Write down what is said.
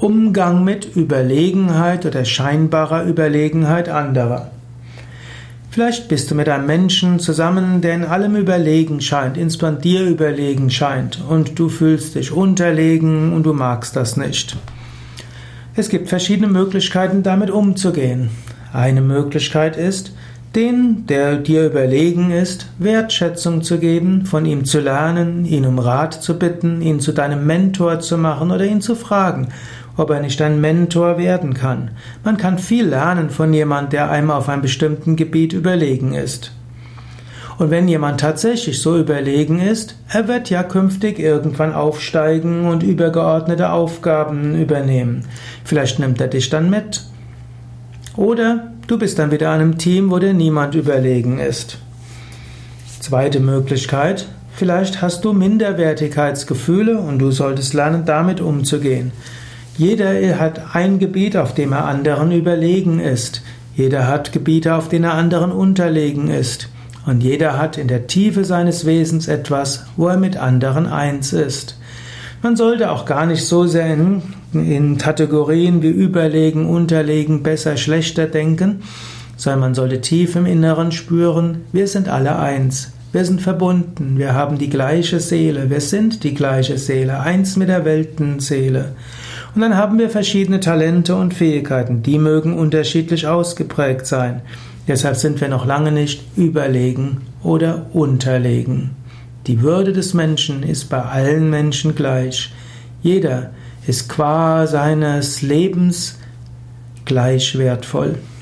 Umgang mit Überlegenheit oder scheinbarer Überlegenheit anderer. Vielleicht bist du mit einem Menschen zusammen, der in allem überlegen scheint, insbesondere dir überlegen scheint, und du fühlst dich unterlegen und du magst das nicht. Es gibt verschiedene Möglichkeiten, damit umzugehen. Eine Möglichkeit ist, den, der dir überlegen ist, Wertschätzung zu geben, von ihm zu lernen, ihn um Rat zu bitten, ihn zu deinem Mentor zu machen oder ihn zu fragen, ob er nicht ein Mentor werden kann. Man kann viel lernen von jemandem, der einem auf einem bestimmten Gebiet überlegen ist. Und wenn jemand tatsächlich so überlegen ist, er wird ja künftig irgendwann aufsteigen und übergeordnete Aufgaben übernehmen. Vielleicht nimmt er dich dann mit. Oder du bist dann wieder in einem Team, wo dir niemand überlegen ist. Zweite Möglichkeit, vielleicht hast du Minderwertigkeitsgefühle und du solltest lernen, damit umzugehen. Jeder hat ein Gebiet, auf dem er anderen überlegen ist. Jeder hat Gebiete, auf denen er anderen unterlegen ist. Und jeder hat in der Tiefe seines Wesens etwas, wo er mit anderen eins ist. Man sollte auch gar nicht so sehr in Kategorien wie überlegen, unterlegen, besser, schlechter denken, sondern man sollte tief im Inneren spüren, wir sind alle eins. Wir sind verbunden, wir haben die gleiche Seele, wir sind die gleiche Seele, eins mit der Weltenseele. Und dann haben wir verschiedene Talente und Fähigkeiten, die mögen unterschiedlich ausgeprägt sein. Deshalb sind wir noch lange nicht überlegen oder unterlegen. Die Würde des Menschen ist bei allen Menschen gleich. Jeder ist qua seines Lebens gleich wertvoll.